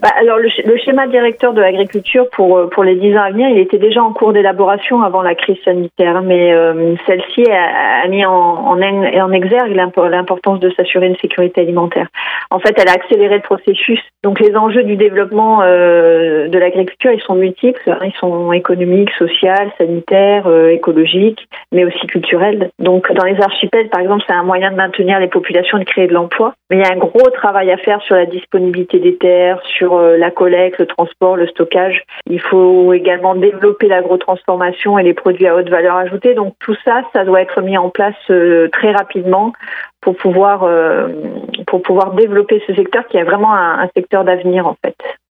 Alors le schéma directeur de l'agriculture pour les 10 ans à venir, il était déjà en cours d'élaboration avant la crise sanitaire, mais celle-ci a mis en exergue l'importance de s'assurer une sécurité alimentaire. En fait, elle a accéléré le processus. Donc les enjeux du développement de l'agriculture, ils sont multiples, ils sont économiques, sociaux, sanitaires, écologiques, mais aussi culturels. Donc dans les archipels, par exemple, c'est un moyen de maintenir les populations et de créer de l'emploi. Mais il y a un gros travail à faire sur la disponibilité des terres, sur la collecte, le transport, le stockage. Il faut également développer l'agrotransformation et les produits à haute valeur ajoutée. Donc tout ça, ça doit être mis en place très rapidement pour pouvoir développer ce secteur qui est vraiment un secteur d'avenir en fait.